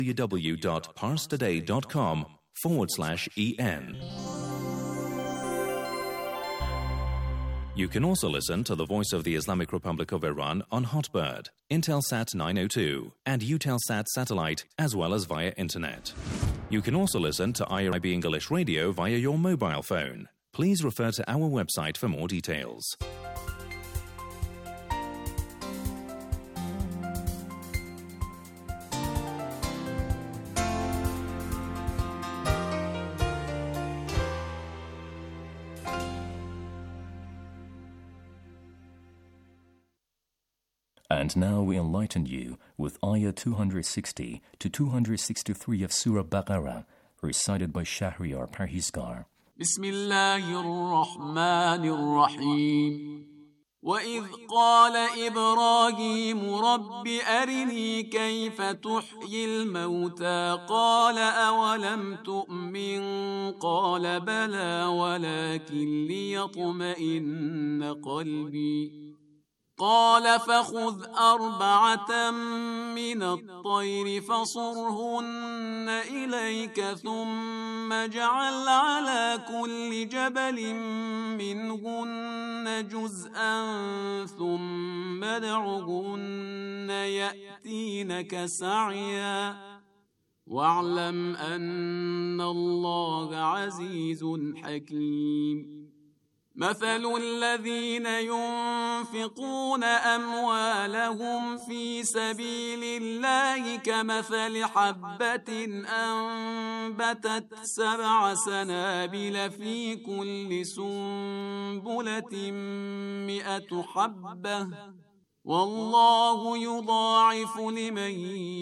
www.parstoday.com/en. You can also listen to the Voice of the Islamic Republic of Iran on Hotbird, Intelsat 902, and Eutelsat satellite, as well as via internet. You can also listen to IRIB English Radio via your mobile phone. Please refer to our website for more details. And now we enlighten you with Ayah 260 to 263 of Surah Baqarah, recited by Shahriar Parhizgar. Bismillahir-Rahmanir-Rahim. وَإِذْ قَالَ إِبْرَاهِيمُ رَبِّ أَرِنِي كَيْفَ تُحْيِي الْمَوْتَى قَالَ أَوَلَمْ تُؤْمِنْ قَالَ بَلَى وَلَكِنْ لِيَطْمَئِنَّ قَلْبِي قال فخذ 4 من الطير فصرهن إليك ثم اجعل على كل جبل منهن جزءا ثم ادعهن يأتينك سعيا واعلم أن الله عزيز حكيم مثل الذين ينفقون أموالهم في سبيل الله كمثل حبة أنبتت 7 سنابل في كل سنبلة 100 حبة والله يضاعف لمن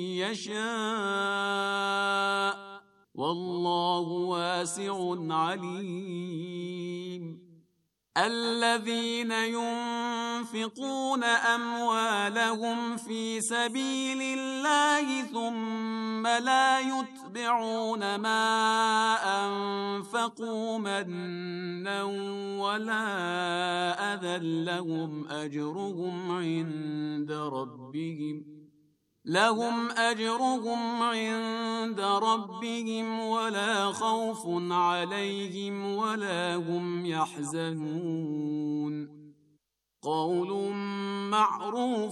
يشاء والله واسع عليم الذين ينفقون أموالهم في سبيل الله ثم لا يتبعون ما أنفقوا منا ولا أذى لهم أجرهم عند ربهم ولا خوف عليهم ولا هم يحزنون قول معروف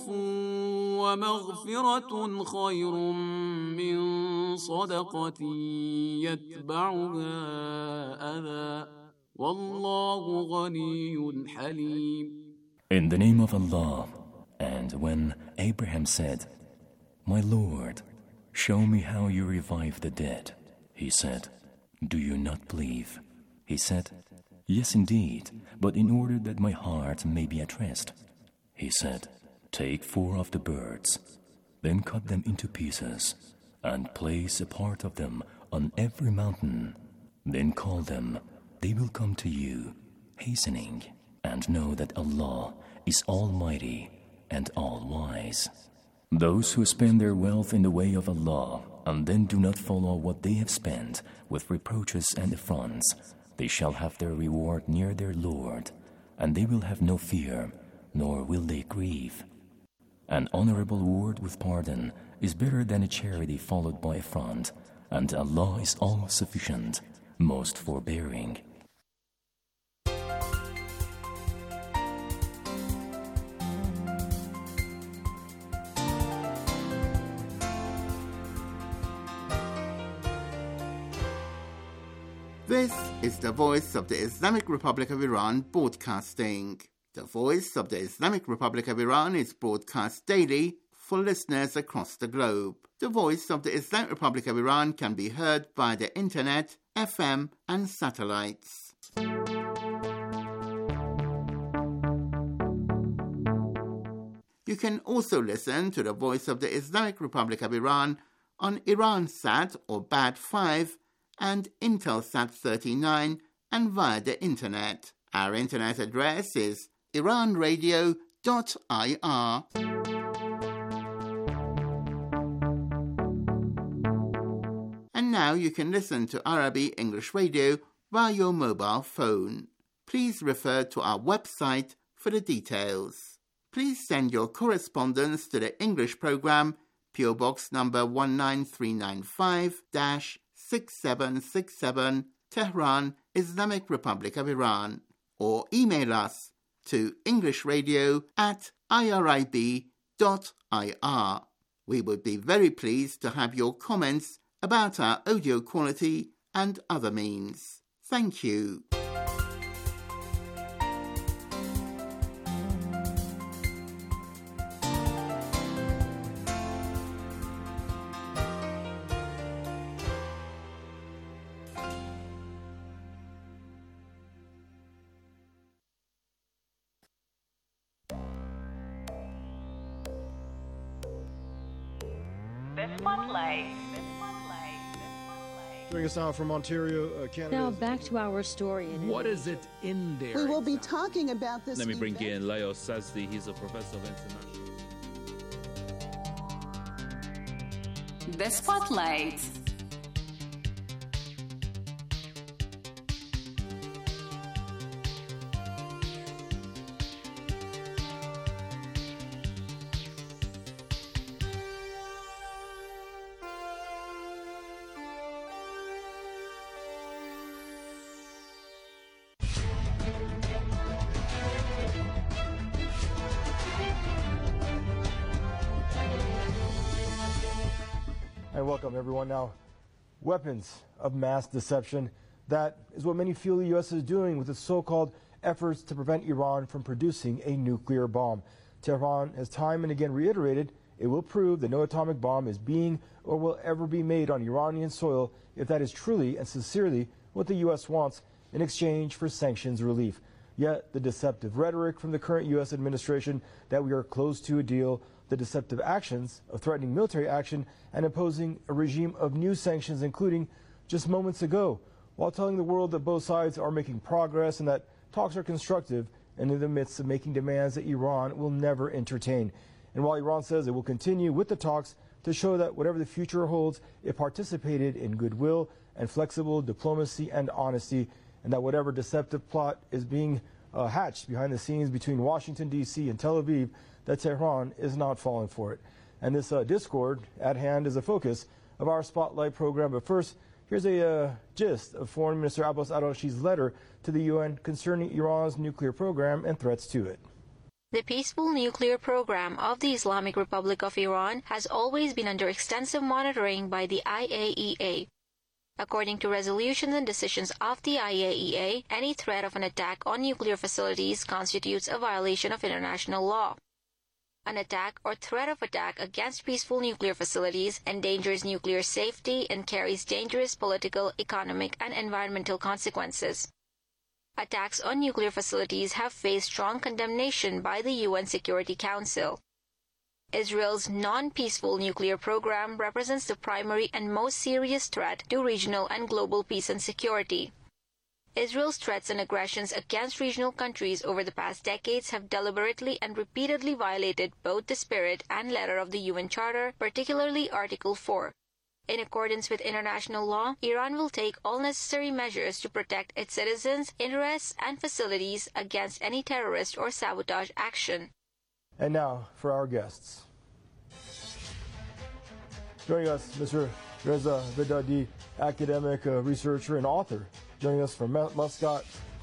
ومغفرة خير من صدقة يتبعها أذى والله غني حليم. In the name of Allah, and when Abraham said, My Lord, show me how you revive the dead. He said, Do you not believe? He said, Yes, indeed, but in order that my heart may be at rest. He said, Take 4 of the birds, then cut them into pieces, and place a part of them on every mountain. Then call them, they will come to you, hastening, and know that Allah is Almighty and All-Wise. Those who spend their wealth in the way of Allah and then do not follow what they have spent with reproaches and affronts, they shall have their reward near their Lord, and they will have no fear, nor will they grieve. An honorable word with pardon is better than a charity followed by affront, and Allah is all-sufficient, most forbearing. This is the Voice of the Islamic Republic of Iran broadcasting. The Voice of the Islamic Republic of Iran is broadcast daily for listeners across the globe. The Voice of the Islamic Republic of Iran can be heard via the internet, FM and satellites. You can also listen to the Voice of the Islamic Republic of Iran on Iransat or BAD5 and Intelsat 39 and via the internet. Our internet address is iranradio.ir. And now you can listen to Arabic English Radio via your mobile phone. Please refer to our website for the details. Please send your correspondence to the English program, PO Box number 19395-6767, Tehran, Islamic Republic of Iran, or email us to englishradio@irib.ir. We would be very pleased to have your comments about our audio quality and other means. Thank you. Joining us now from Ontario, Canada. Now back to our story. What is it in there? We will be talking about this. Let me bring in Leo Sazdi. He's a professor of international. The Spotlight. And welcome everyone. Now, weapons of mass deception. That is what many feel the U.S. is doing with its so-called efforts to prevent Iran from producing a nuclear bomb. Tehran has time and again reiterated it will prove that no atomic bomb is being or will ever be made on Iranian soil if that is truly and sincerely what the U.S. wants in exchange for sanctions relief. Yet the deceptive rhetoric from the current U.S. administration that we are close to a deal, the deceptive actions of threatening military action and imposing a regime of new sanctions, including just moments ago, while telling the world that both sides are making progress and that talks are constructive, and in the midst of making demands that Iran will never entertain. And while Iran says it will continue with the talks to show that whatever the future holds, it participated in goodwill and flexible diplomacy and honesty, and that whatever deceptive plot is being hatched behind the scenes between Washington, D.C. and Tel Aviv, that Tehran is not falling for it. And this discord at hand is the focus of our Spotlight program. But first, here's a gist of Foreign Minister Abbas Araghchi's letter to the UN concerning Iran's nuclear program and threats to it. The peaceful nuclear program of the Islamic Republic of Iran has always been under extensive monitoring by the IAEA. According to resolutions and decisions of the IAEA, any threat of an attack on nuclear facilities constitutes a violation of international law. An attack or threat of attack against peaceful nuclear facilities endangers nuclear safety and carries dangerous political, economic, and environmental consequences. Attacks on nuclear facilities have faced strong condemnation by the UN Security Council. Israel's non-peaceful nuclear program represents the primary and most serious threat to regional and global peace and security. Israel's threats and aggressions against regional countries over the past decades have deliberately and repeatedly violated both the spirit and letter of the UN Charter, particularly Article 4. In accordance with international law, Iran will take all necessary measures to protect its citizens, interests, and facilities against any terrorist or sabotage action. And now for our guests. Joining us, Mr. Reza Vedadi, academic, researcher, and author. Joining us from Muscat.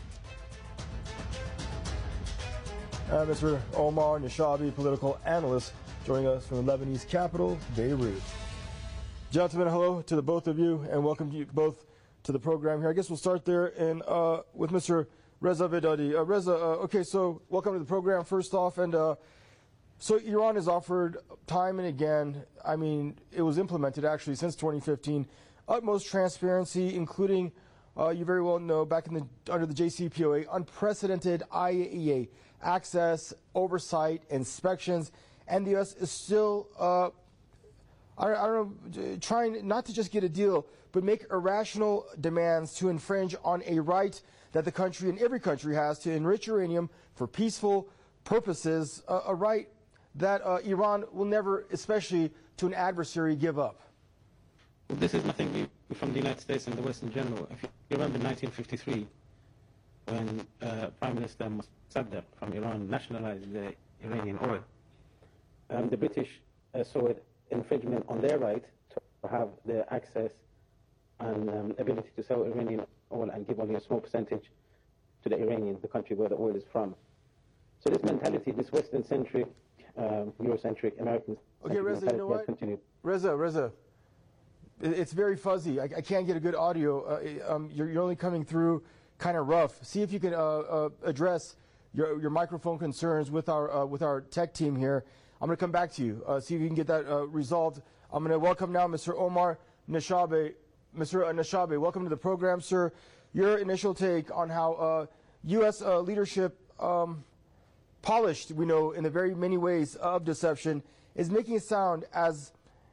And Mr. Omar Nishabi, political analyst, joining us from the Lebanese capital, Beirut. Gentlemen, hello to the both of you, and welcome you both to the program here. I guess we'll start there and with Mr. Reza Vedadi. Reza, okay, so welcome to the program first off, and so Iran has offered time and again, I mean, it was implemented actually since 2015, utmost transparency, including, you very well know, back in under the JCPOA, unprecedented IAEA access, oversight, inspections, and the U.S. is still, I don't know, trying not to just get a deal, but make irrational demands to infringe on a right that the country and every country has to enrich uranium for peaceful purposes, a right that Iran will never, especially to an adversary, give up. This is nothing new from the United States and the West in general. If you remember 1953, when Prime Minister Mossadegh from Iran nationalized the Iranian oil, the British saw it infringement on their right to have the access and ability to sell Iranian oil and give only a small percentage to the Iranian, the country where the oil is from. So this mentality, this Western-centric, Eurocentric, American okay, Reza, you know what? Continued. Reza, it's very fuzzy. I can't get a good audio. You're only coming through kind of rough. See if you can address your microphone concerns with our tech team here. I'm going to come back to you. See if you can get that resolved. I'm going to welcome now Mr. Omar Nashabe. Mr. Nashabe, welcome to the program, sir. Your initial take on how U.S. leadership, polished, we know, in the very many ways of deception, is making it sound as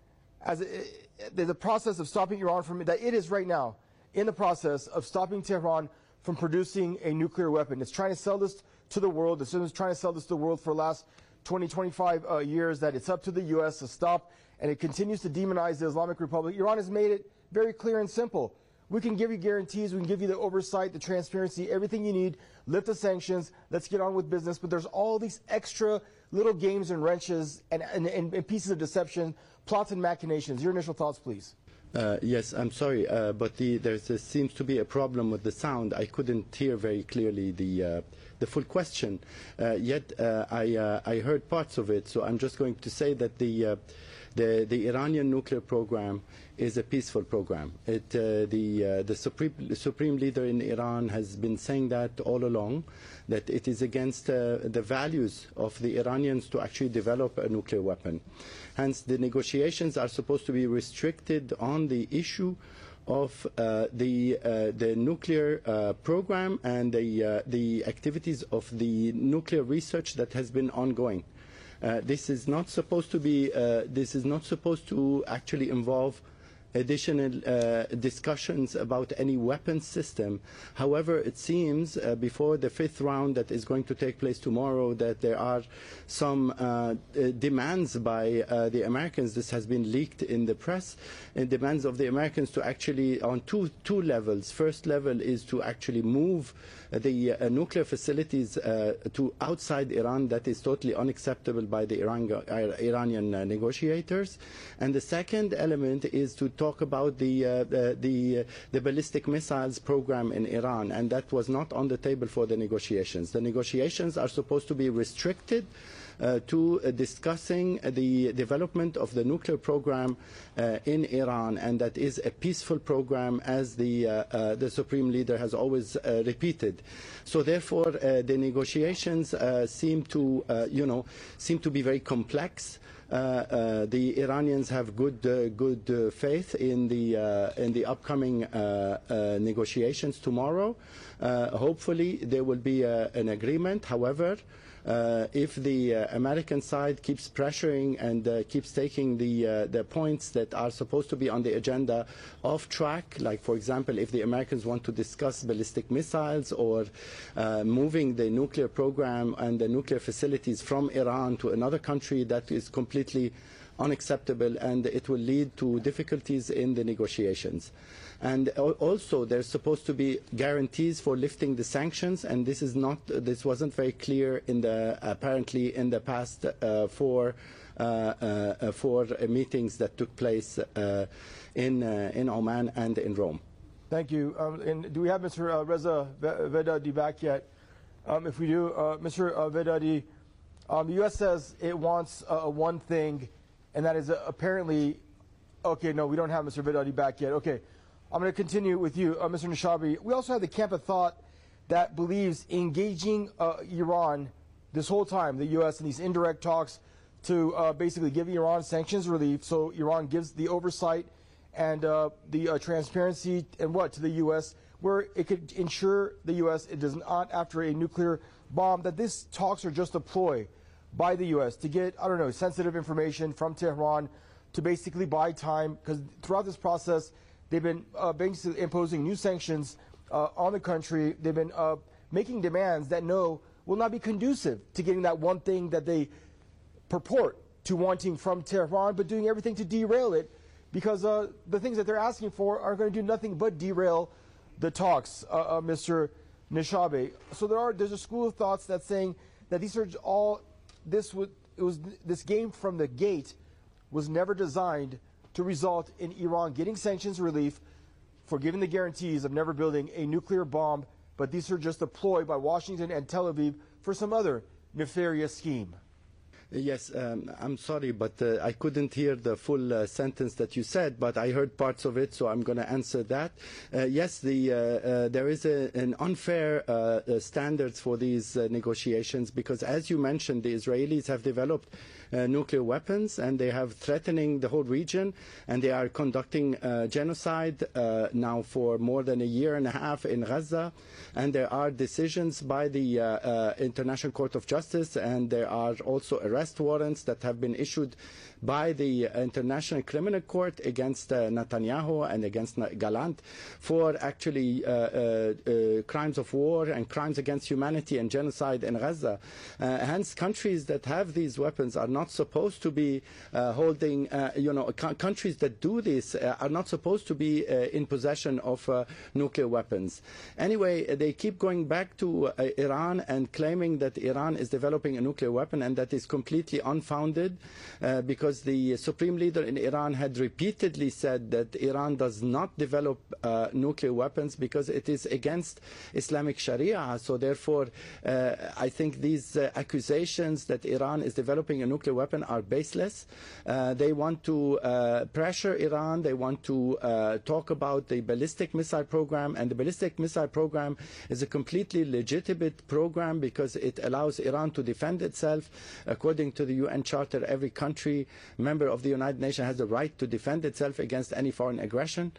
the process of stopping Iran from, that it is right now in the process of stopping Tehran from producing a nuclear weapon. It's trying to sell this to the world. It's trying to sell this to the world for the last 20, 25 years, that it's up to the U.S. to stop, and it continues to demonize the Islamic Republic. Iran has made it very clear and simple. We can give you guarantees, we can give you the oversight, the transparency, everything you need, lift the sanctions, let's get on with business, but there's all these extra little games and wrenches and pieces of deception, plots and machinations. Your initial thoughts, please. Yes, I'm sorry, but there seems to be a problem with the sound. I couldn't hear very clearly the full question, yet I heard parts of it, so I'm just going to say that the Iranian nuclear program is a peaceful program. The supreme leader in Iran has been saying that all along, that it is against the values of the Iranians to actually develop a nuclear weapon. Hence, the negotiations are supposed to be restricted on the issue of the nuclear program and the activities of the nuclear research that has been ongoing. This is not supposed to be. This is not supposed to actually involve additional discussions about any weapons system. However, it seems before the fifth round that is going to take place tomorrow that there are some demands by the Americans. This has been leaked in the press, and demands of the Americans to actually on two levels. First level is to actually move the nuclear facilities to outside Iran. That is totally unacceptable by the Iranian negotiators. And the second element is to talk about the ballistic missiles program in Iran, and that was not on the table for the negotiations. The negotiations are supposed to be restricted to discussing the development of the nuclear program in Iran, and that is a peaceful program, as the Supreme Leader has always repeated. So therefore, the negotiations seem to be very complex. The Iranians have good faith in the upcoming negotiations tomorrow. Hopefully, there will be an agreement. However, if the American side keeps pressuring and keeps taking the points that are supposed to be on the agenda off track, like, for example, if the Americans want to discuss ballistic missiles or moving the nuclear program and the nuclear facilities from Iran to another country, that is completely unacceptable, and it will lead to difficulties in the negotiations. And also, there's supposed to be guarantees for lifting the sanctions, and this wasn't very clear apparently in the past four meetings that took place in Oman and in Rome. Thank you. And do we have Mr. Reza Vedadi back yet? If we do, Mr. Vedadi, the U.S. says it wants one thing, and that is apparently, okay, no, we don't have Mr. Vedadi back yet. Okay. I'm going to continue with you, Mr. Nashabe. We also have the camp of thought that believes engaging Iran this whole time, the U.S. in these indirect talks to basically give Iran sanctions relief, so Iran gives the oversight and the transparency and to the U.S., where it could ensure the U.S. it does not, after a nuclear bomb, that these talks are just a ploy by the U.S. to get, sensitive information from Tehran to basically buy time, because throughout this process, they've been basically imposing new sanctions on the country. They've been making demands that will not be conducive to getting that one thing that they purport to wanting from Tehran, but doing everything to derail it, because the things that they're asking for are going to do nothing but derail the talks, Mr. Nashabe. So there's a school of thoughts that's saying that these are all this game from the gate was never designed to result in Iran getting sanctions relief for giving the guarantees of never building a nuclear bomb, but these are just a ploy by Washington and Tel Aviv for some other nefarious scheme. Yes, I'm sorry, but I couldn't hear the full sentence that you said, but I heard parts of it, so I'm going to answer that. Yes, there is an unfair standards for these negotiations because, as you mentioned, the Israelis have developed nuclear weapons and they have threatening the whole region, and they are conducting genocide now for more than a year and a half in Gaza, and there are decisions by the International Court of Justice, and there are also arrest warrants that have been issued by the International Criminal Court against Netanyahu and against Gallant for actually crimes of war and crimes against humanity and genocide in Gaza. Hence, countries that have these weapons are not supposed to be holding, countries that do this are not supposed to be in possession of nuclear weapons. Anyway, they keep going back to Iran and claiming that Iran is developing a nuclear weapon, and that is completely unfounded because the Supreme Leader in Iran had repeatedly said that Iran does not develop nuclear weapons because it is against Islamic Sharia. So therefore, I think these accusations that Iran is developing a nuclear weapon are baseless. They want to pressure Iran. They want to talk about the ballistic missile program, and the ballistic missile program is a completely legitimate program because it allows Iran to defend itself. According to the UN Charter, every country member of the United Nations has the right to defend itself against any foreign aggression.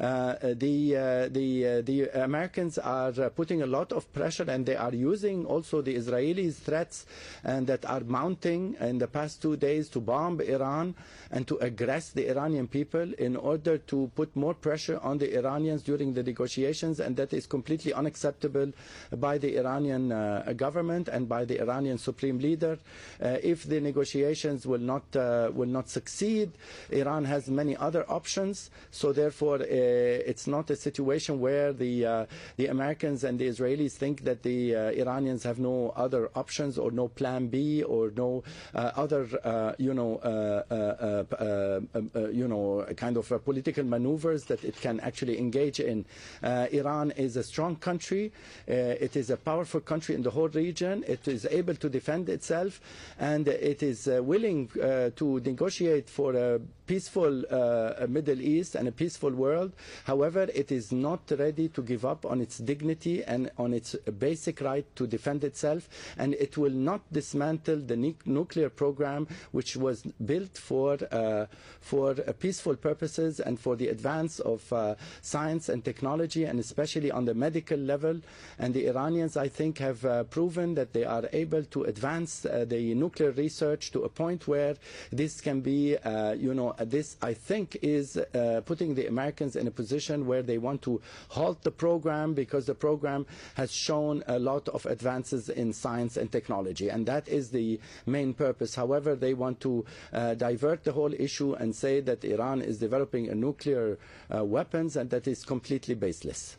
The Americans are putting a lot of pressure, and they are using also the Israelis' threats and that are mounting in the past 2 days to bomb Iran and to aggress the Iranian people in order to put more pressure on the Iranians during the negotiations, and that is completely unacceptable by the Iranian government and by the Iranian Supreme Leader. If the negotiations will not succeed, Iran has many other options. So therefore, it's not a situation where the Americans and the Israelis think that the Iranians have no other options or no plan B or no other kind of political maneuvers that it can actually engage in. Iran is a strong country. It is a powerful country in the whole region. It is able to defend itself, and it is willing to negotiate for a peaceful Middle East and a peaceful world. However, it is not ready to give up on its dignity and on its basic right to defend itself, and it will not dismantle the nuclear program, which was built for peaceful purposes and for the advance of science and technology, and especially on the medical level. And the Iranians, I think, have proven that they are able to advance the nuclear research to a point where this can be, this, I think, is putting the Americans in a position where they want to halt the program because the program has shown a lot of advances in science and technology, and that is the main purpose. However, they want to divert the whole issue and say that Iran is developing a nuclear weapons, and that is completely baseless.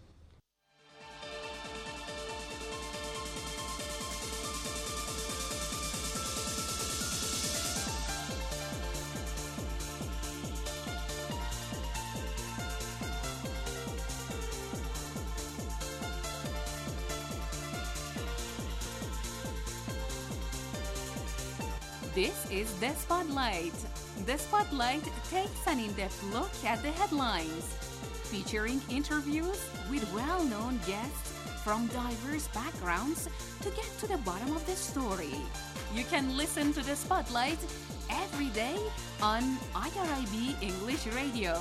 This is The Spotlight. The Spotlight takes an in-depth look at the headlines, featuring interviews with well-known guests from diverse backgrounds to get to the bottom of the story. You can listen to The Spotlight every day on IRIB English Radio.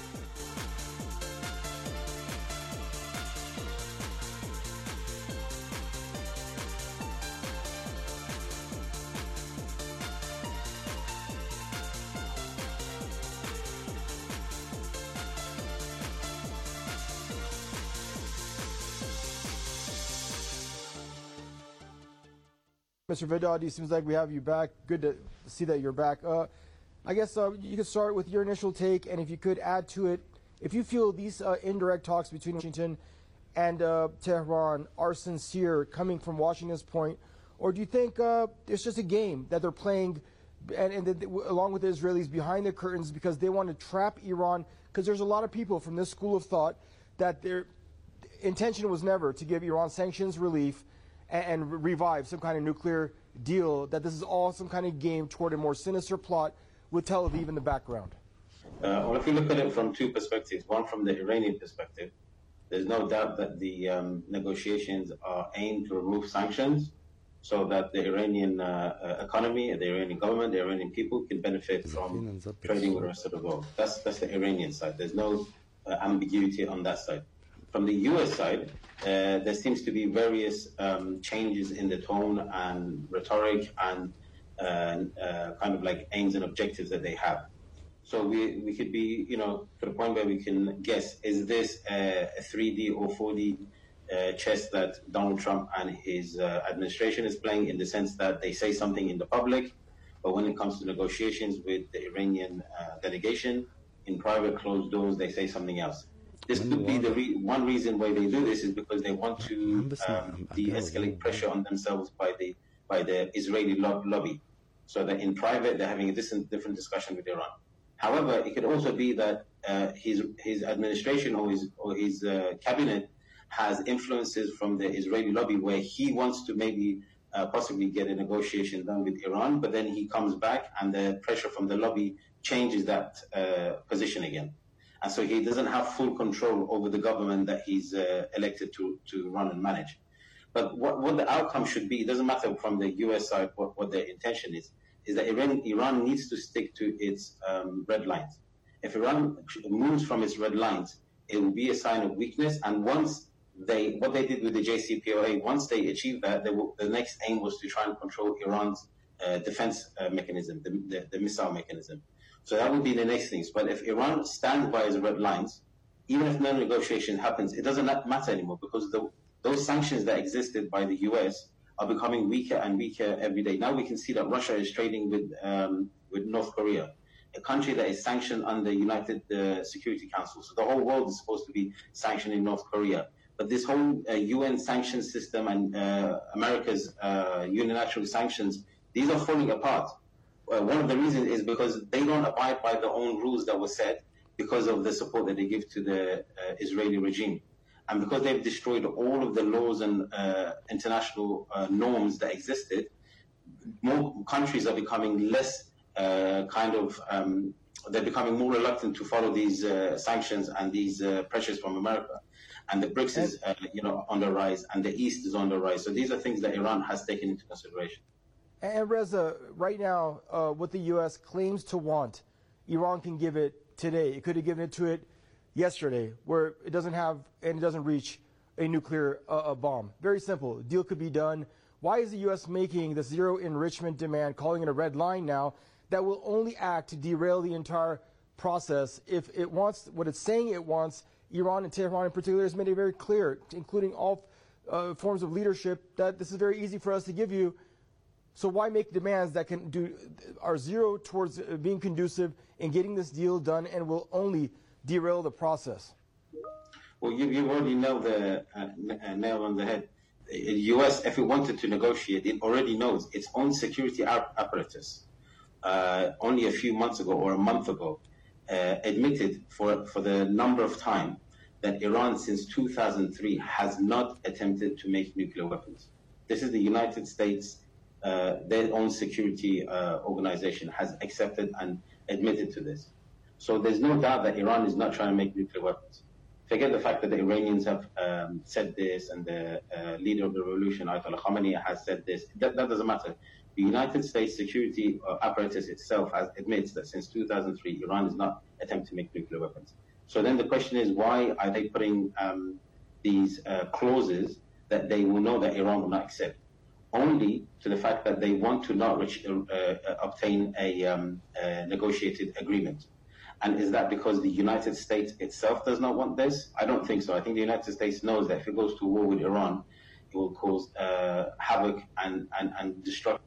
Mr. Vedadi, it seems like we have you back. Good to see that you're back. I guess you could start with your initial take, and if you could add to it, if you feel these indirect talks between Washington and Tehran are sincere, coming from Washington's point, or do you think it's just a game that they're playing along with the Israelis behind the curtains, because they want to trap Iran, because there's a lot of people from this school of thought that their intention was never to give Iran sanctions relief and revive some kind of nuclear deal, that this is all some kind of game toward a more sinister plot with Tel Aviv in the background. Well, if you look at it from two perspectives, one from the Iranian perspective, there's no doubt that the negotiations are aimed to remove sanctions so that the Iranian economy, the Iranian government, the Iranian people can benefit from trading with the rest of the world. That's the Iranian side. There's no ambiguity on that side. From the U.S. side, there seems to be various changes in the tone and rhetoric and kind of like aims and objectives that they have. So we could be, to the point where we can guess, is this a 3D or 4D chess that Donald Trump and his administration is playing, in the sense that they say something in the public, but when it comes to negotiations with the Iranian delegation, in private closed doors, they say something else. This could be the one reason why they do this is because they want to de-escalate pressure on themselves by the Israeli lobby, so that in private they're having a different discussion with Iran. However, it could also be that his administration or his cabinet has influences from the Israeli lobby, where he wants to maybe possibly get a negotiation done with Iran, but then he comes back and the pressure from the lobby changes that position again. And so he doesn't have full control over the government that he's elected to run and manage. But what the outcome should be, it doesn't matter from the U.S. side what their intention is that Iran needs to stick to its red lines. If Iran moves from its red lines, it will be a sign of weakness. And once what they did with the JCPOA, once they achieved that, the next aim was to try and control Iran's defense mechanism, the missile mechanism. So that would be the next things. But if Iran stands by its red lines, even if no negotiation happens, it doesn't matter anymore, because those sanctions that existed by the U.S. are becoming weaker and weaker every day. Now we can see that Russia is trading with North Korea, a country that is sanctioned under United Security Council. So the whole world is supposed to be sanctioning North Korea. But this whole UN sanction system and America's unilateral sanctions, these are falling apart. One of the reasons is because they don't abide by their own rules that were set because of the support that they give to the Israeli regime. And because they've destroyed all of the laws and international norms that existed, more countries are becoming less they're becoming more reluctant to follow these sanctions and these pressures from America. And the BRICS is on the rise, and the East is on the rise. So these are things that Iran has taken into consideration. And Reza, right now, what the U.S. claims to want, Iran can give it today. It could have given it to it yesterday, where it doesn't have and it doesn't reach a nuclear bomb. Very simple. The deal could be done. Why is the U.S. making the zero enrichment demand, calling it a red line now, that will only act to derail the entire process? If it wants what it's saying it wants, Iran and Tehran in particular has made it very clear, including all forms of leadership, that this is very easy for us to give you. So why make demands that are zero towards being conducive in getting this deal done and will only derail the process? Well, you already know the nail on the head. The U.S., if it wanted to negotiate, it already knows its own security apparatus. Only a few months ago or a month ago, admitted for the number of time that Iran since 2003 has not attempted to make nuclear weapons. This is the United States. Their own security organization has accepted and admitted to this. So there's no doubt that Iran is not trying to make nuclear weapons. Forget the fact that the Iranians have said this, and the leader of the revolution, Ayatollah Khamenei, has said this. That doesn't matter. The United States security apparatus itself admits that since 2003, Iran is not attempting to make nuclear weapons. So then the question is, why are they putting these clauses that they will know that Iran will not accept? Only to the fact that they want to not obtain a negotiated agreement. And is that because the United States itself does not want this? I don't think so. I think the United States knows that if it goes to war with Iran, it will cause havoc and destruction.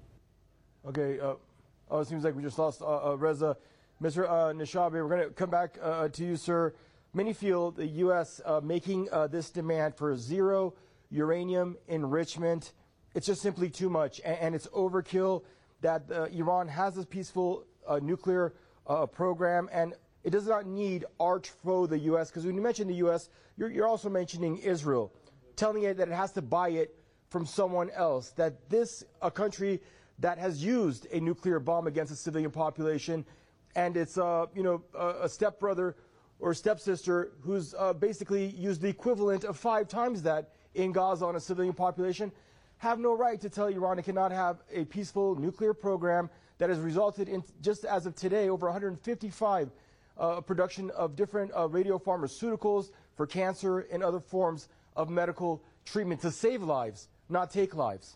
Okay, it seems like we just lost Reza. Mr. Neshabi, we're going to come back to you, sir. Many feel the U.S. Making this demand for zero uranium enrichment, it's just simply too much, and it's overkill. that Iran has this peaceful nuclear program, and it does not need arch foe the U.S., because when you mention the U.S., you're also mentioning Israel, telling it that it has to buy it from someone else, that this, a country that has used a nuclear bomb against a civilian population, and it's a stepbrother or stepsister who's basically used the equivalent of 5 times that in Gaza on a civilian population, have no right to tell Iran it cannot have a peaceful nuclear program that has resulted in, just as of today, over 155 production of different radiopharmaceuticals for cancer and other forms of medical treatment to save lives, not take lives.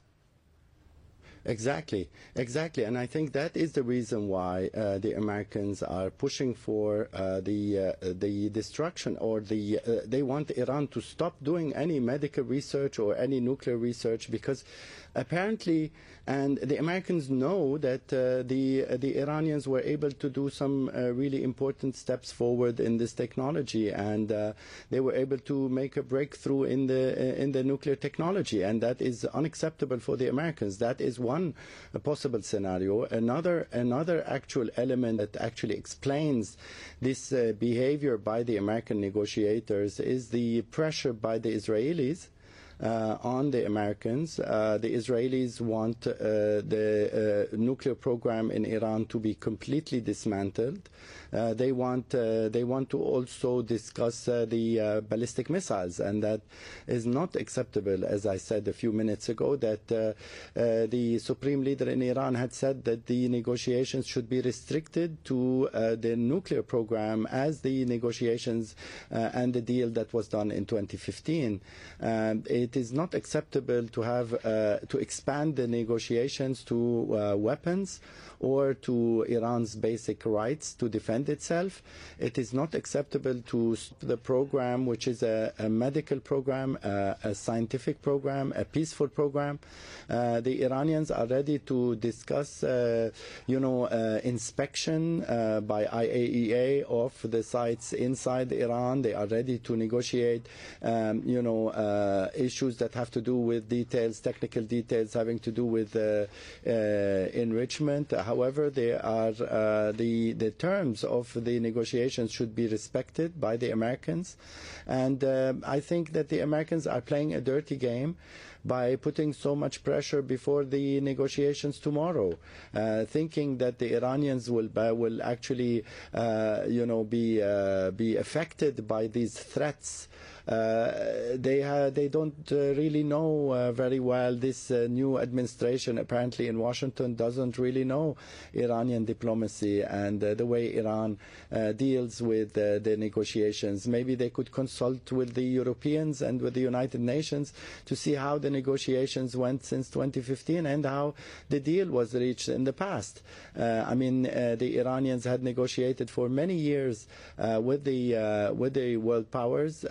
Exactly. And I think that is the reason why the Americans are pushing for the destruction, or they want Iran to stop doing any medical research or any nuclear research, because apparently, and the Americans know that the Iranians were able to do some really important steps forward in this technology, and they were able to make a breakthrough in the nuclear technology, and that is unacceptable for the Americans. That is one possible scenario. Another actual element that actually explains this behavior by the American negotiators is the pressure by the Israelis on the Americans. The Israelis want the nuclear program in Iran to be completely dismantled. They want to also discuss the ballistic missiles, and that is not acceptable. As I said a few minutes ago, that the supreme leader in Iran had said that the negotiations should be restricted to the nuclear program as the negotiations and the deal that was done in 2015. It is not acceptable to have to expand the negotiations to weapons or to Iran's basic rights to defend itself. It is not acceptable to stop the program, which is a medical program, a scientific program, a peaceful program. The Iranians are ready to discuss, inspection by IAEA of the sites inside Iran. They are ready to negotiate, issues that have to do with details, technical details having to do with enrichment. However, there are the terms of the negotiations should be respected by the Americans, and I think that the Americans are playing a dirty game by putting so much pressure before the negotiations tomorrow, thinking that the Iranians will actually be affected by these threats. They don't really know very well. This new administration apparently in Washington doesn't really know Iranian diplomacy and the way Iran deals with the negotiations. Maybe they could consult with the Europeans and with the United Nations to see how the negotiations went since 2015 and how the deal was reached in the past. The Iranians had negotiated for many years with the world powers.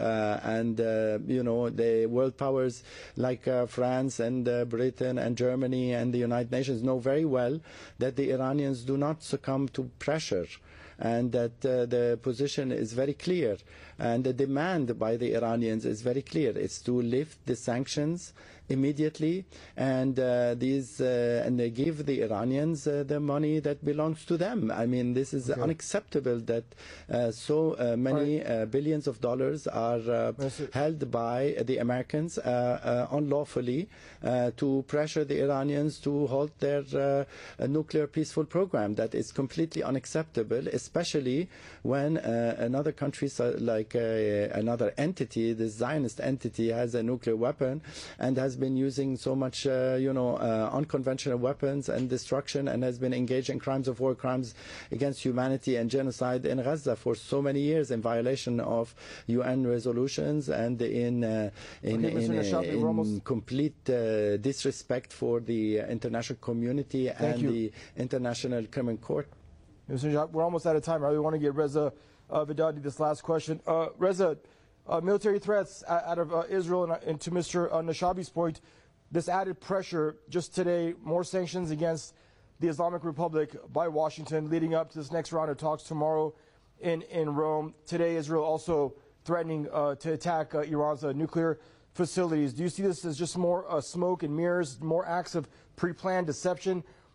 The world powers like France and Britain and Germany and the United Nations know very well that the Iranians do not succumb to pressure, and that the position is very clear, and the demand by the Iranians is very clear. It's to lift the sanctions immediately, and they give the Iranians the money that belongs to them. This is unacceptable that so many billions of dollars are held by the Americans unlawfully to pressure the Iranians to halt their nuclear peaceful program. That is completely unacceptable, especially when another country like another entity, the Zionist entity, has a nuclear weapon and has been using so much unconventional weapons and destruction, and has been engaged in crimes of war, crimes against humanity and genocide in Gaza for so many years in violation of UN resolutions and in complete disrespect for the international community and the International Criminal Court. We're almost out of time. I really want to get Reza Vedadi this last question. Reza, military threats out of Israel, and to Mr. Nashabi's point, this added pressure just today, more sanctions against the Islamic Republic by Washington leading up to this next round of talks tomorrow in Rome. Today, Israel also threatening to attack Iran's nuclear facilities. Do you see this as just more smoke and mirrors, more acts of pre-planned deception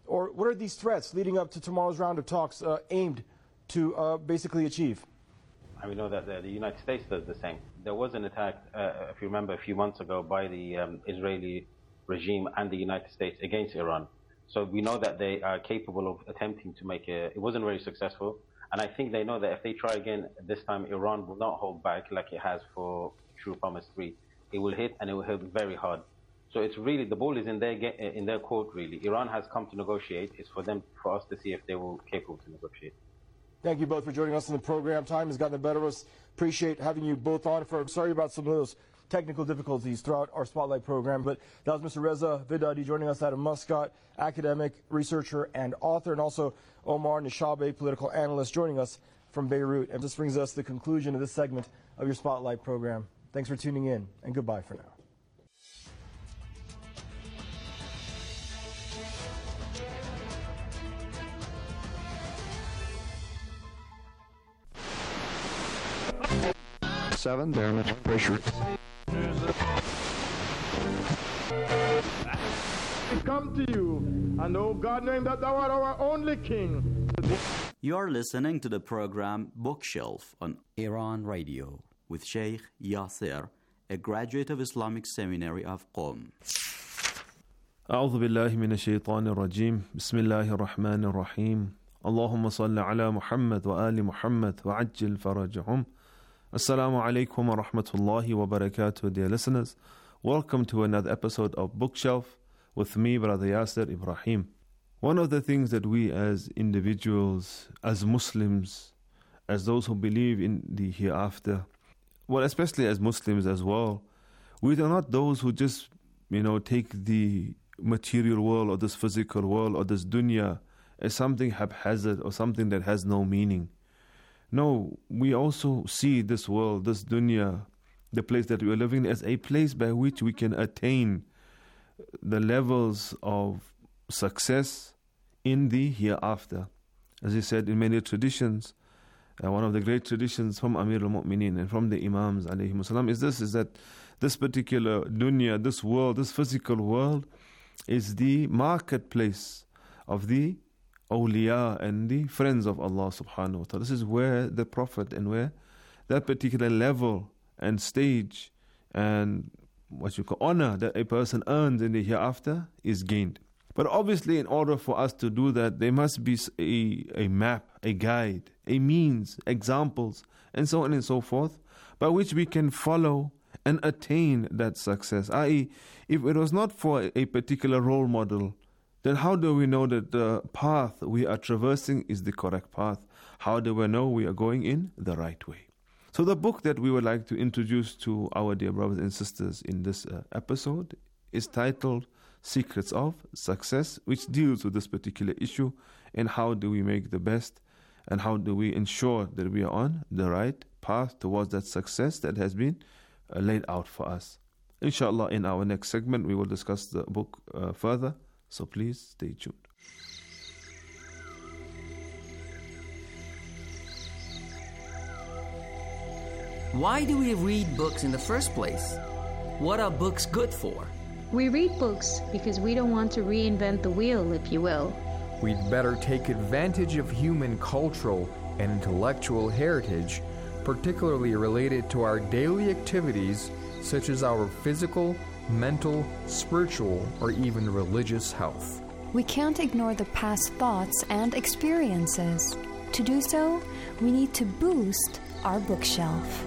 Or what are these threats leading up to tomorrow's round of talks aimed to basically achieve? And we know that the United States does the same. There was an attack, if you remember, a few months ago by the Israeli regime and the United States against Iran. So we know that they are capable of attempting to make it wasn't very successful. And I think they know that if they try again this time, Iran will not hold back like it has for True Promise 3. It will hit, and it will hit very hard. So it's really, the ball is in their court, really. Iran has come to negotiate. It's for us to see if they will be capable to negotiate. Thank you both for joining us on the program. Time has gotten the better of us. Appreciate having you both on. Sorry about some of those technical difficulties throughout our Spotlight program, but that was Mr. Reza Vidadi joining us out of Muscat, academic, researcher, and author, and also Omar Nishabe, political analyst, joining us from Beirut. And this brings us to the conclusion of this segment of your Spotlight program. Thanks for tuning in, and goodbye for now. Barometric pressure. Come to you, and oh God, knowing that thou art our only King. You're listening to the program Bookshelf on Iran Radio with Sheikh Yasser, a graduate of Islamic Seminary of Qom. أعوذ بالله من الشيطان الرجيم بسم الله الرحمن الرحيم اللهم صل على محمد وآل محمد وعجل فرجهم. Assalamu alaikum wa rahmatullahi wa barakatuh, dear listeners. Welcome to another episode of Bookshelf with me, Brother Yasser Ibrahim. One of the things that we as individuals, as Muslims, as those who believe in the hereafter, well, especially as Muslims as well, we are not those who just, take the material world or this physical world or this dunya as something haphazard or something that has no meaning. No, we also see this world, this dunya, the place that we are living, as a place by which we can attain the levels of success in the hereafter. As he said in many traditions, one of the great traditions from Amir al-Mu'mineen and from the Imams alayhim salam is that this particular dunya, this world, this physical world is the marketplace of the awliya and the friends of Allah subhanahu wa ta'ala. This is where the Prophet and where that particular level and stage and what you call honor that a person earns in the hereafter is gained. But obviously, in order for us to do that, there must be a map, a guide, a means, examples, and so on and so forth, by which we can follow and attain that success. I.e., if it was not for a particular role model, then how do we know that the path we are traversing is the correct path? How do we know we are going in the right way? So the book that we would like to introduce to our dear brothers and sisters in this episode is titled Secrets of Success, which deals with this particular issue and how do we make the best and how do we ensure that we are on the right path towards that success that has been laid out for us. Inshallah, in our next segment, we will discuss the book further. So please stay tuned. Why do we read books in the first place? What are books good for? We read books because we don't want to reinvent the wheel, if you will. We'd better take advantage of human cultural and intellectual heritage, particularly related to our daily activities, such as our physical, mental, spiritual, or even religious health. We can't ignore the past thoughts and experiences. To do so, we need to boost our bookshelf.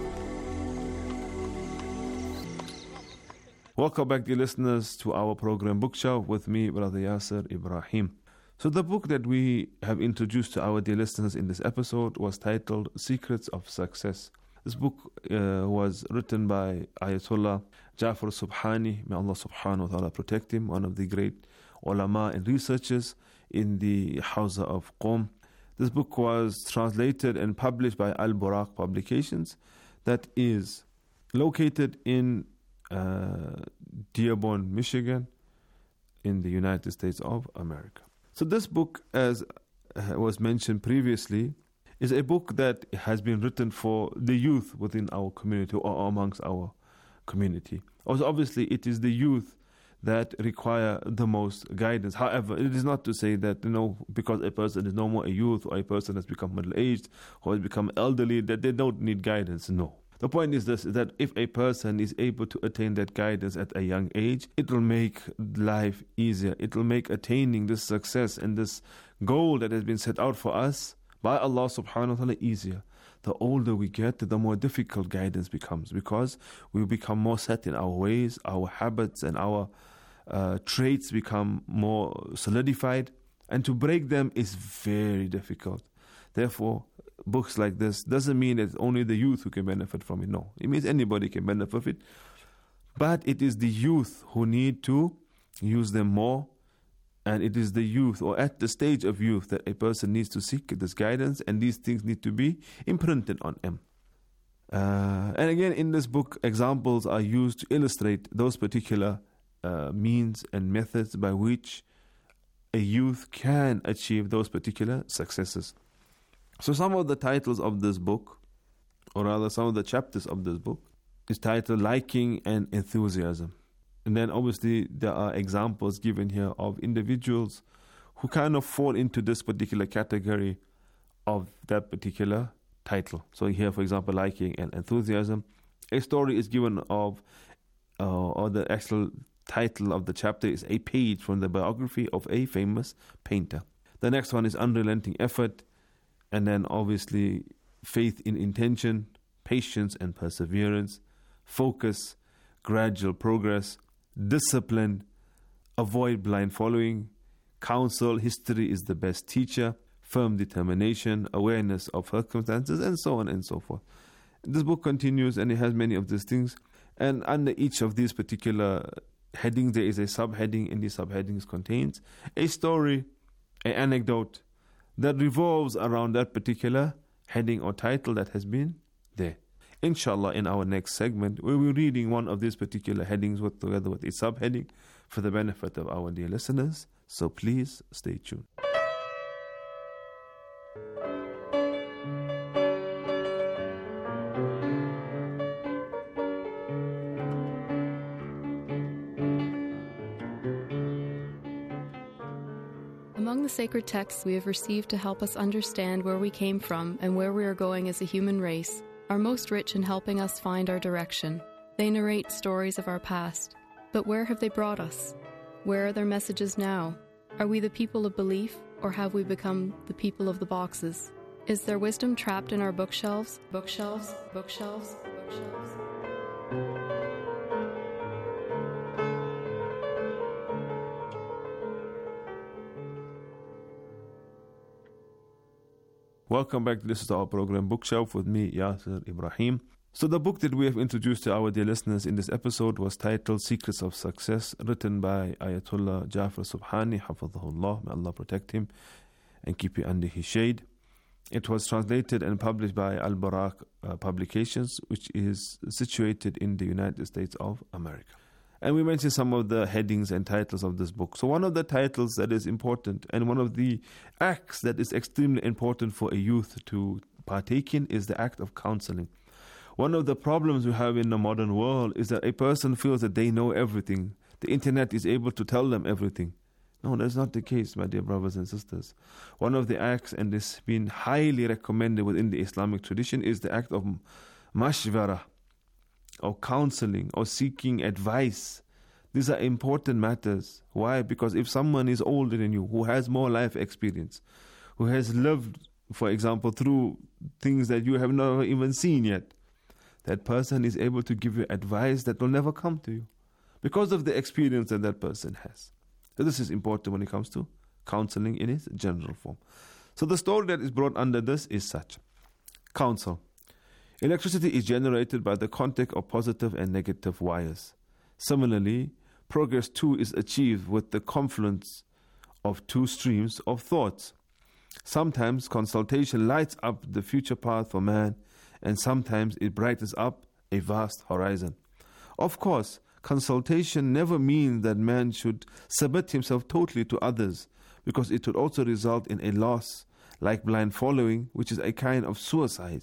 Welcome back, dear listeners, to our program Bookshelf with me, Brother Yasser Ibrahim. So the book that we have introduced to our dear listeners in this episode was titled Secrets of Success. This book was written by Ayatollah Jafar Subhani, may Allah subhanahu wa ta'ala protect him, one of the great ulama and researchers in the Hawza of Qom. This book was translated and published by Al-Buraq Publications, that is located in Dearborn, Michigan, in the United States of America. So this book, as was mentioned previously, is a book that has been written for the youth within our community or amongst our community. Also, obviously, it is the youth that require the most guidance. However, it is not to say that, because a person is no more a youth or a person has become middle-aged or has become elderly, that they don't need guidance. No. The point is this, that if a person is able to attain that guidance at a young age, it will make life easier. It will make attaining this success and this goal that has been set out for us by Allah subhanahu wa ta'ala easier. The older we get, the more difficult guidance becomes, because we become more set in our ways, our habits and our traits become more solidified, and to break them is very difficult. Therefore, books like this doesn't mean it's only the youth who can benefit from it. No, it means anybody can benefit from it. But it is the youth who need to use them more, and it is the youth, or at the stage of youth, that a person needs to seek this guidance, and these things need to be imprinted on him. And again, in this book, examples are used to illustrate those particular means and methods by which a youth can achieve those particular successes. So some of the titles of this book, or rather some of the chapters of this book, is titled Liking and Enthusiasm. And then obviously there are examples given here of individuals who kind of fall into this particular category of that particular title. So here, for example, Liking and Enthusiasm. A story is given of, or the actual title of the chapter is a page from the biography of a famous painter. The next one is Unrelenting Effort, and then obviously Faith in Intention, Patience and Perseverance, Focus, Gradual Progress, Discipline, Avoid Blind Following, Counsel, History is the Best Teacher, Firm Determination, Awareness of Circumstances, and so on and so forth. This book continues, and it has many of these things, and under each of these particular headings there is a subheading, and the subheadings contains a story, an anecdote that revolves around that particular heading or title that has been there. Inshallah, in our next segment, we will be reading one of these particular headings together with a subheading for the benefit of our dear listeners. So please stay tuned. Among the sacred texts we have received to help us understand where we came from and where we are going as a human race are most rich in helping us find our direction. They narrate stories of our past. But where have they brought us? Where are their messages now? Are we the people of belief, or have we become the people of the boxes? Is there wisdom trapped in our bookshelves? Bookshelves, bookshelves, bookshelves. Welcome back. This is our program Bookshelf with me, Yasir Ibrahim. So the book that we have introduced to our dear listeners in this episode was titled Secrets of Success, written by Ayatollah Jafar Subhani, Hafidhahullah, may Allah protect him and keep you under his shade. It was translated and published by Al-Barak Publications, which is situated in the United States of America. And we mentioned some of the headings and titles of this book. So one of the titles that is important, and one of the acts that is extremely important for a youth to partake in, is the act of counseling. One of the problems we have in the modern world is that a person feels that they know everything. The internet is able to tell them everything. No, that's not the case, my dear brothers and sisters. One of the acts, and this has been highly recommended within the Islamic tradition, is the act of mashwara, or counseling, or seeking advice. These are important matters. Why? Because if someone is older than you, who has more life experience, who has lived, for example, through things that you have not even seen yet, that person is able to give you advice that will never come to you because of the experience that that person has. So this is important when it comes to counseling in its general form. So the story that is brought under this is such. Counsel. Electricity is generated by the contact of positive and negative wires. Similarly, progress too is achieved with the confluence of two streams of thoughts. Sometimes consultation lights up the future path for man, and sometimes it brightens up a vast horizon. Of course, consultation never means that man should submit himself totally to others, because it would also result in a loss, like blind following, which is a kind of suicide,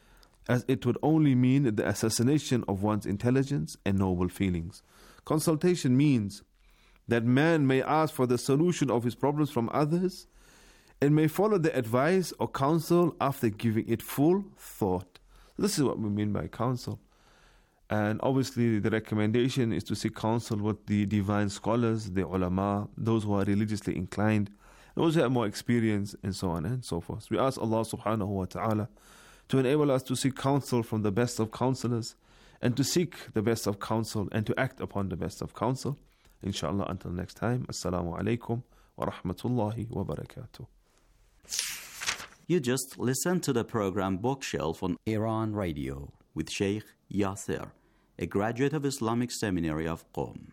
as it would only mean the assassination of one's intelligence and noble feelings. Consultation means that man may ask for the solution of his problems from others and may follow the advice or counsel after giving it full thought. This is what we mean by counsel. And obviously the recommendation is to seek counsel with the divine scholars, the ulama, those who are religiously inclined, those who have more experience, and so on and so forth. We ask Allah subhanahu wa ta'ala to enable us to seek counsel from the best of counselors and to seek the best of counsel and to act upon the best of counsel. Inshallah, until next time, Assalamu alaikum wa rahmatullahi wa barakatuh. You just listened to the program Bookshelf on Iran Radio with Sheikh Yasir, a graduate of Islamic Seminary of Qom.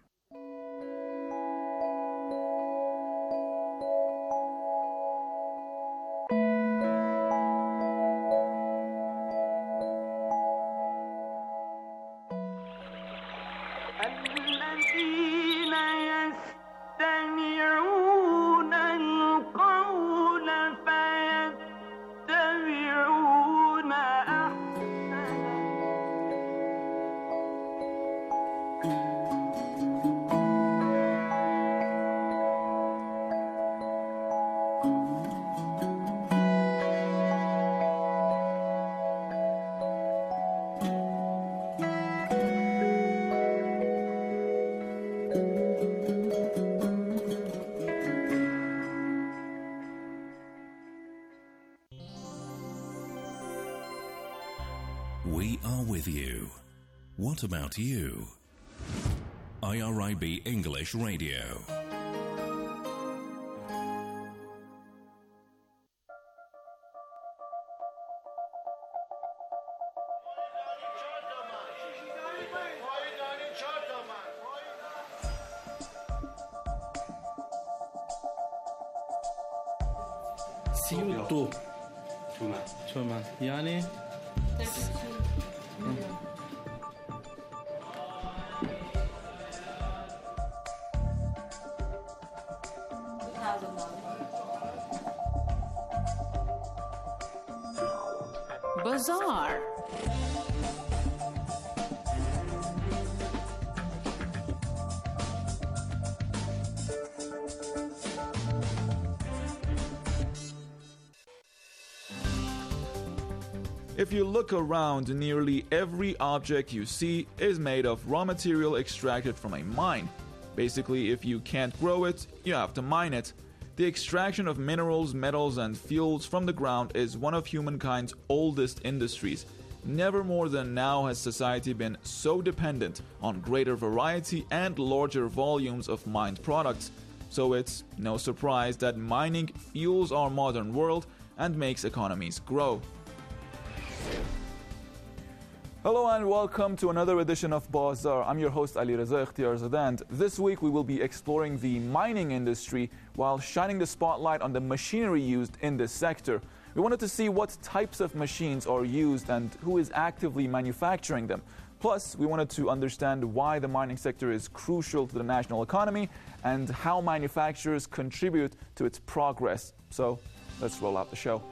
We are with you. What about you? IRIB English Radio. سيوتو تومان يعني Bazaar. If you look around, nearly every object you see is made of raw material extracted from a mine. Basically, if you can't grow it, you have to mine it. The extraction of minerals, metals, and fuels from the ground is one of humankind's oldest industries. Never more than now has society been so dependent on greater variety and larger volumes of mined products. So it's no surprise that mining fuels our modern world and makes economies grow. Hello and welcome to another edition of Bazaar. I'm your host Ali Reza Ikhtiarzadeh, and this week we will be exploring the mining industry while shining the spotlight on the machinery used in this sector. We wanted to see what types of machines are used and who is actively manufacturing them. Plus, we wanted to understand why the mining sector is crucial to the national economy and how manufacturers contribute to its progress. So, let's roll out the show.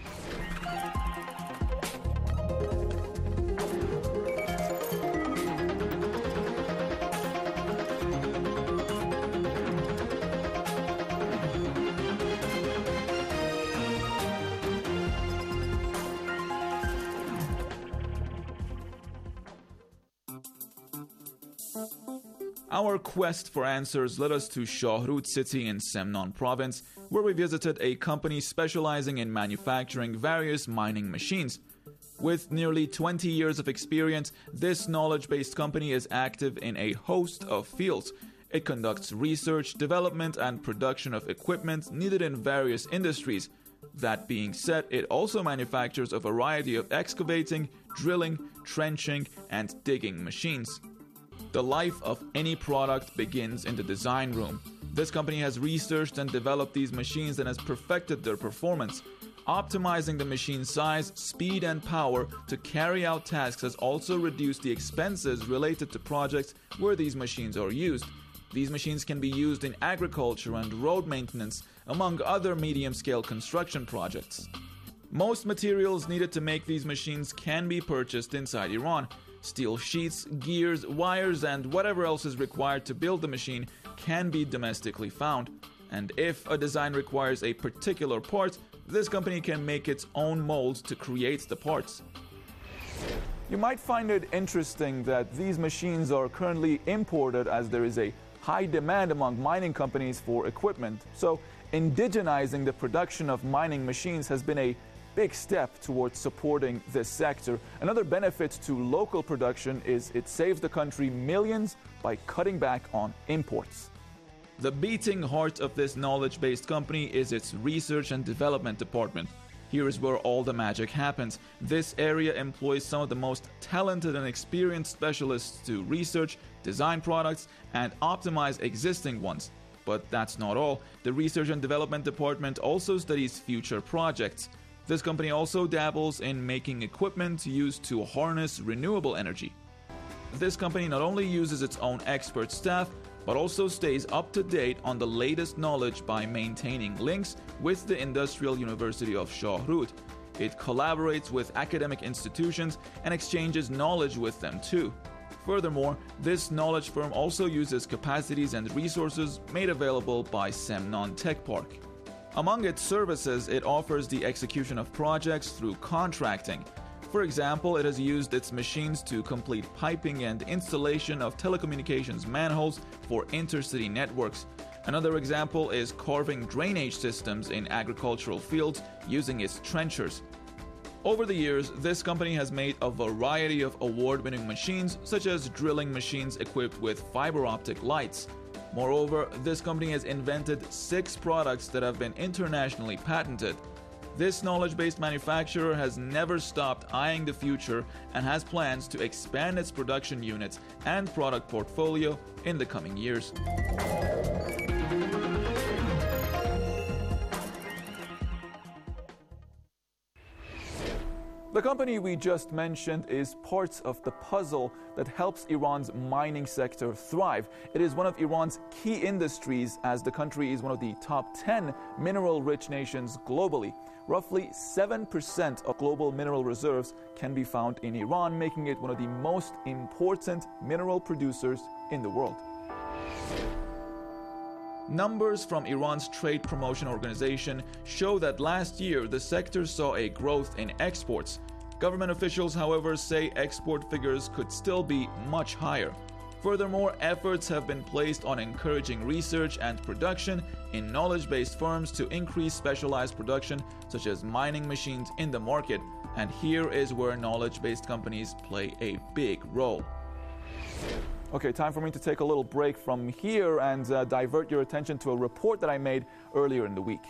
Our quest for answers led us to Shahrud city in Semnan province, where we visited a company specializing in manufacturing various mining machines. With nearly 20 years of experience, this knowledge-based company is active in a host of fields. It conducts research, development, and production of equipment needed in various industries. That being said, it also manufactures a variety of excavating, drilling, trenching, and digging machines. The life of any product begins in the design room. This company has researched and developed these machines and has perfected their performance. Optimizing the machine size, speed, and power to carry out tasks has also reduced the expenses related to projects where these machines are used. These machines can be used in agriculture and road maintenance, among other medium-scale construction projects. Most materials needed to make these machines can be purchased inside Iran. Steel sheets, gears, wires, and whatever else is required to build the machine can be domestically found. And if a design requires a particular part, this company can make its own molds to create the parts. You might find it interesting that these machines are currently imported as there is a high demand among mining companies for equipment. So indigenizing the production of mining machines has been a big step towards supporting this sector. Another benefit to local production is it saves the country millions by cutting back on imports. The beating heart of this knowledge-based company is its research and development department. Here is where all the magic happens. This area employs some of the most talented and experienced specialists to research, design products, and optimize existing ones. But that's not all. The research and development department also studies future projects. This company also dabbles in making equipment used to harness renewable energy. This company not only uses its own expert staff, but also stays up to date on the latest knowledge by maintaining links with the Industrial University of Shahrut. It collaborates with academic institutions and exchanges knowledge with them too. Furthermore, this knowledge firm also uses capacities and resources made available by Semnon Tech Park. Among its services, it offers the execution of projects through contracting. For example, it has used its machines to complete piping and installation of telecommunications manholes for intercity networks. Another example is carving drainage systems in agricultural fields using its trenchers. Over the years, this company has made a variety of award-winning machines, such as drilling machines equipped with fiber optic lights. Moreover, this company has invented 6 products that have been internationally patented. This knowledge-based manufacturer has never stopped eyeing the future and has plans to expand its production units and product portfolio in the coming years. The company we just mentioned is part of the puzzle that helps Iran's mining sector thrive. It is one of Iran's key industries, as the country is one of the top 10 mineral-rich nations globally. Roughly 7% of global mineral reserves can be found in Iran, making it one of the most important mineral producers in the world. Numbers from Iran's Trade Promotion Organization show that last year the sector saw a growth in exports. Government officials, however, say export figures could still be much higher. Furthermore, efforts have been placed on encouraging research and production in knowledge-based firms to increase specialized production, such as mining machines, in the market. And here is where knowledge-based companies play a big role. Okay, time for me to take a little break from here and divert your attention to a report that I made earlier in the week.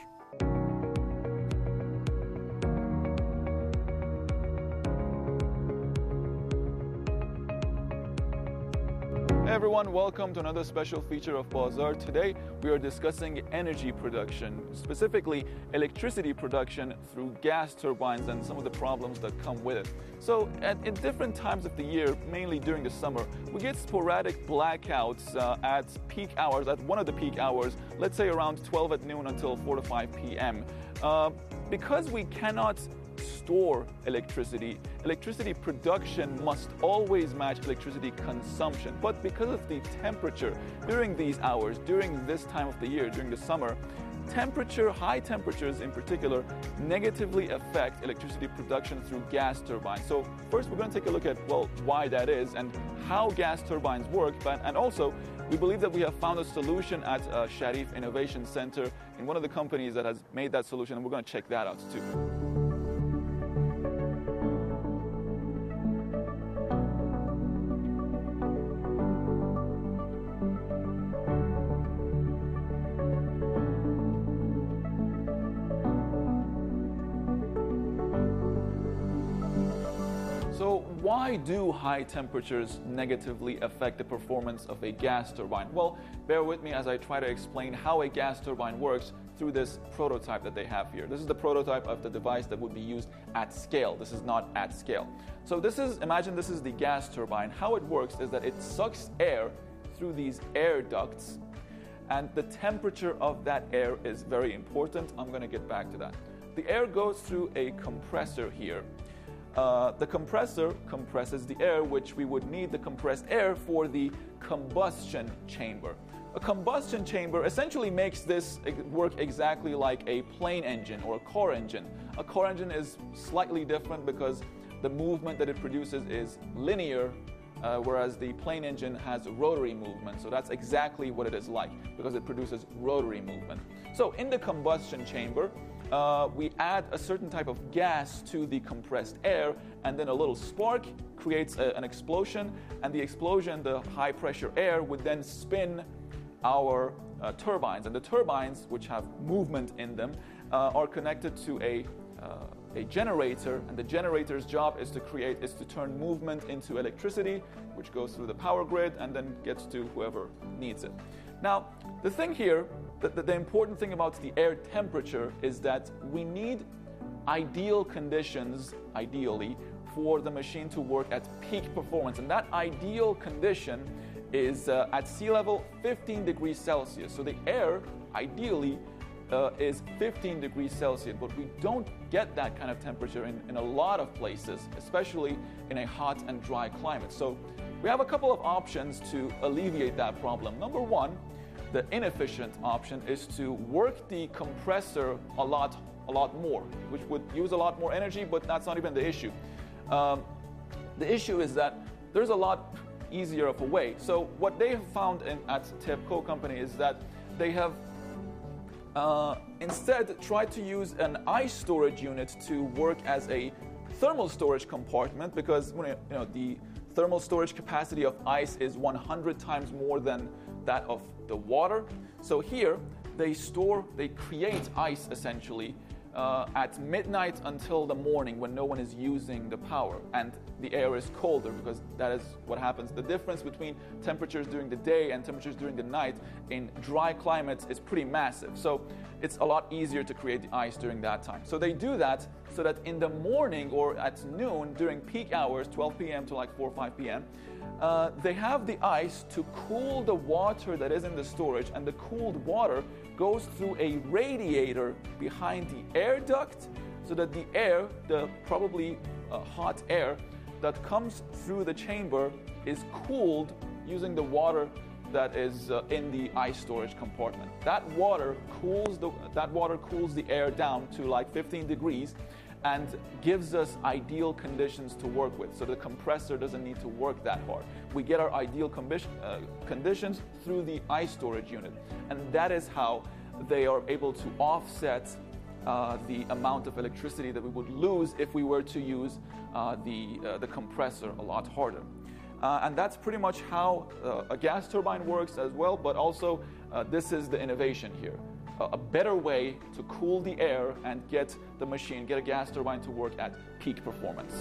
Hey everyone, welcome to another special feature of Bazaar. Today we are discussing energy production, specifically electricity production through gas turbines and some of the problems that come with it. So at different times of the year, mainly during the summer, we get sporadic blackouts at peak hours, at one of the peak hours, let's say around 12 at noon until 4 to 5 p.m. Because we cannot store electricity production must always match electricity consumption. But because of the temperature during these hours, during this time of the year, during the summer, high temperatures in particular, negatively affect electricity production through gas turbines. So first we're going to take a look at, why that is and how gas turbines work, and also we believe that we have found a solution at Sharif Innovation Center in one of the companies that has made that solution, and we're going to check that out too. So why do high temperatures negatively affect the performance of a gas turbine? Well, bear with me as I try to explain how a gas turbine works through this prototype that they have here. This is the prototype of the device that would be used at scale. This is not at scale. So imagine this is the gas turbine. How it works is that it sucks air through these air ducts, and the temperature of that air is very important. I'm going to get back to that. The air goes through a compressor here. The compressor compresses the air, which we would need the compressed air for the combustion chamber. a combustion chamber essentially makes this work exactly like a plane engine or a car engine. A car engine is slightly different because the movement that it produces is linear, whereas the plane engine has rotary movement. So that's exactly what it is like, because it produces rotary movement. So in the combustion chamber, we add a certain type of gas to the compressed air, and then a little spark creates an explosion, and the explosion, the high pressure air, would then spin our turbines. And the turbines, which have movement in them, are connected to a generator, and the generator's job is to turn movement into electricity, which goes through the power grid and then gets to whoever needs it. Now, the thing here, the important thing about the air temperature is that we need ideal conditions, ideally, for the machine to work at peak performance. And that ideal condition is at sea level 15 degrees Celsius. So the air, ideally, is 15 degrees Celsius, but we don't get that kind of temperature in a lot of places, especially in a hot and dry climate. So we have a couple of options to alleviate that problem. Number one, the inefficient option is to work the compressor a lot more, which would use a lot more energy, but that's not even the issue. The issue is that there's a lot easier of a way. So what they have found at TEPCO company is that they have instead tried to use an ice storage unit to work as a thermal storage compartment, because the thermal storage capacity of ice is 100 times more than that of the water. So here they create ice essentially at midnight until the morning when no one is using the power and the air is colder, because that is what happens. The difference between temperatures during the day and temperatures during the night in dry climates is pretty massive. So it's a lot easier to create the ice during that time. So they do that so that in the morning or at noon during peak hours, 12 p.m. to like 4 or 5 p.m., they have the ice to cool the water that is in the storage, and the cooled water goes through a radiator behind the air duct, so that the air, the probably hot air that comes through the chamber, is cooled using the water that is in the ice storage compartment. That water cools the air down to like 15 degrees and gives us ideal conditions to work with, so the compressor doesn't need to work that hard. We get our ideal conditions through the ice storage unit, and that is how they are able to offset the amount of electricity that we would lose if we were to use the compressor a lot harder. And that's pretty much how a gas turbine works as well, but also this is the innovation here. A better way to cool the air and get a gas turbine to work at peak performance.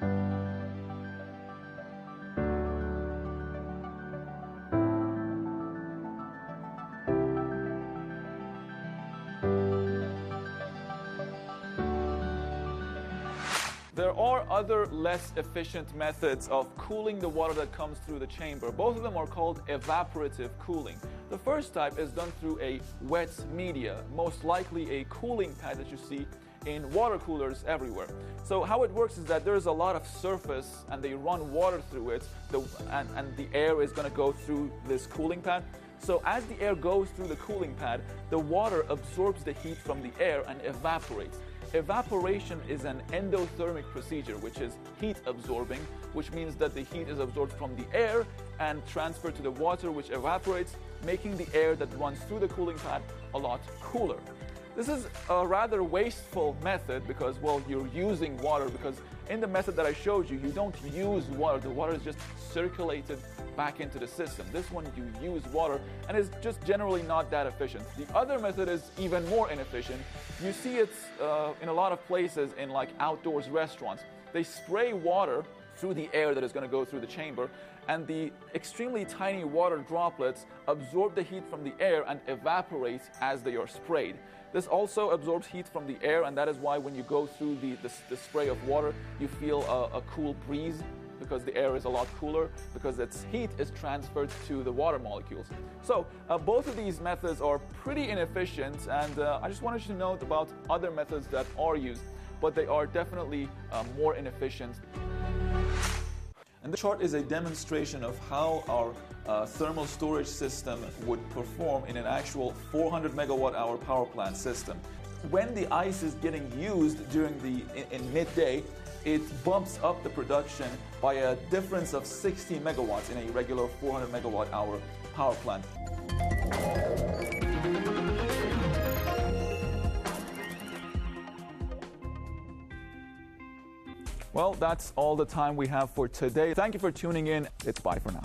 There are other less efficient methods of cooling the water that comes through the chamber. Both of them are called evaporative cooling. The first type is done through a wet media, most likely a cooling pad that you see in water coolers everywhere. So how it works is that there's a lot of surface and they run water through it, and the air is going to go through this cooling pad. So as the air goes through the cooling pad, the water absorbs the heat from the air and evaporates. Evaporation is an endothermic procedure, which is heat absorbing, which means that the heat is absorbed from the air and transferred to the water, which evaporates, making the air that runs through the cooling pad a lot cooler. This is a rather wasteful method because, well, you're using water, because in the method that I showed you, you don't use water. The water is just circulated back into the system. This one, you use water, and it's just generally not that efficient. The other method is even more inefficient. You see it in a lot of places in like outdoors restaurants. They spray water through the air that is going to go through the chamber, and the extremely tiny water droplets absorb the heat from the air and evaporate as they are sprayed. This also absorbs heat from the air, and that is why when you go through the spray of water, you feel a cool breeze, because the air is a lot cooler, because its heat is transferred to the water molecules. So both of these methods are pretty inefficient, and I just wanted you to note about other methods that are used, but they are definitely more inefficient. And the chart is a demonstration of how our thermal storage system would perform in an actual 400 megawatt hour power plant system. When the ice is getting used in midday, it bumps up the production by a difference of 60 megawatts in a regular 400 megawatt hour power plant. Well, that's all the time we have for today. Thank you for tuning in. It's bye for now.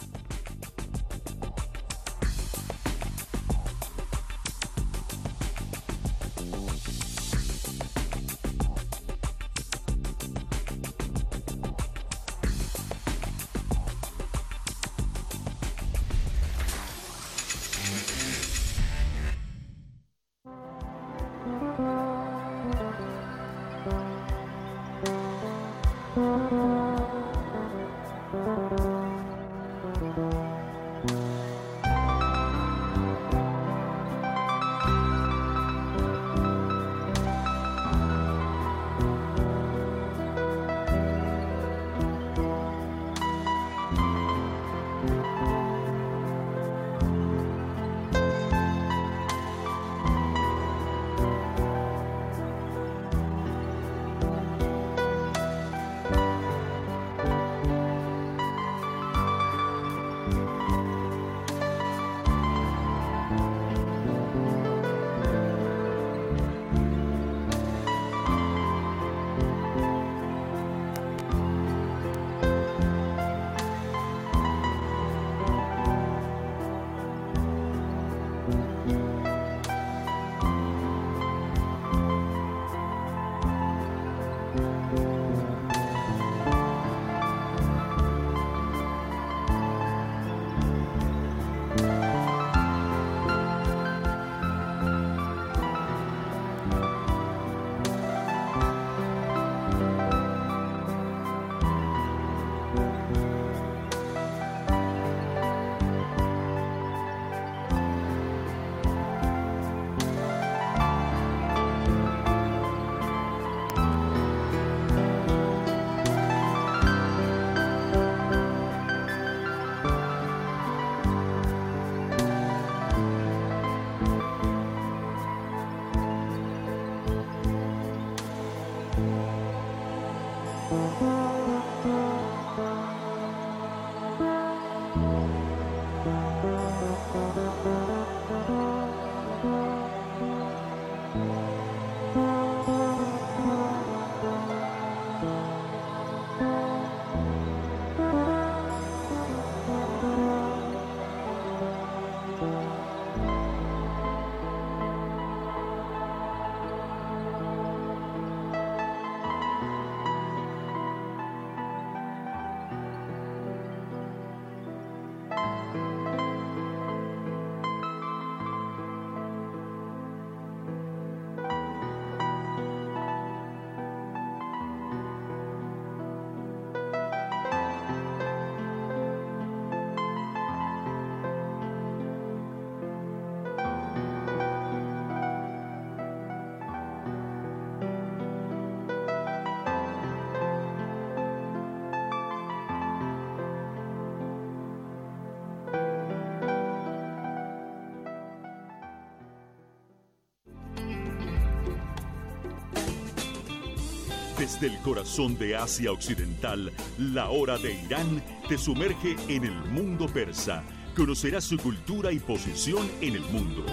Desde el corazón de Asia Occidental, la hora de Irán te sumerge en el mundo persa. Conocerás su cultura y posición en el mundo.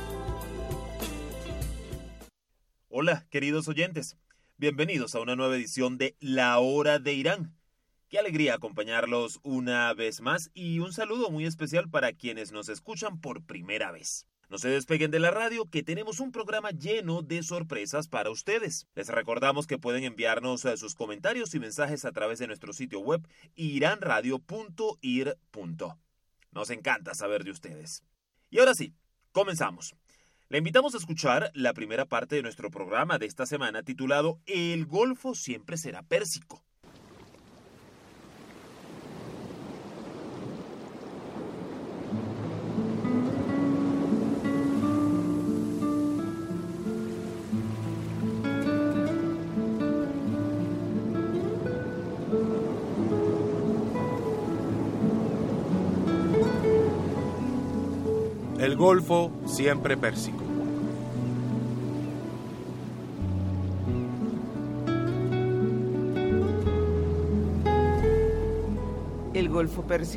Hola, queridos oyentes. Bienvenidos a una nueva edición de La Hora de Irán. Qué alegría acompañarlos una vez más y un saludo muy especial para quienes nos escuchan por primera vez. No se despeguen de la radio, que tenemos un programa lleno de sorpresas para ustedes. Les recordamos que pueden enviarnos sus comentarios y mensajes a través de nuestro sitio web iranradio.ir. Nos encanta saber de ustedes. Y ahora sí, comenzamos. Le invitamos a escuchar la primera parte de nuestro programa de esta semana titulado El Golfo siempre será pérsico. El Golfo siempre Pérsico. El Golfo Pérsico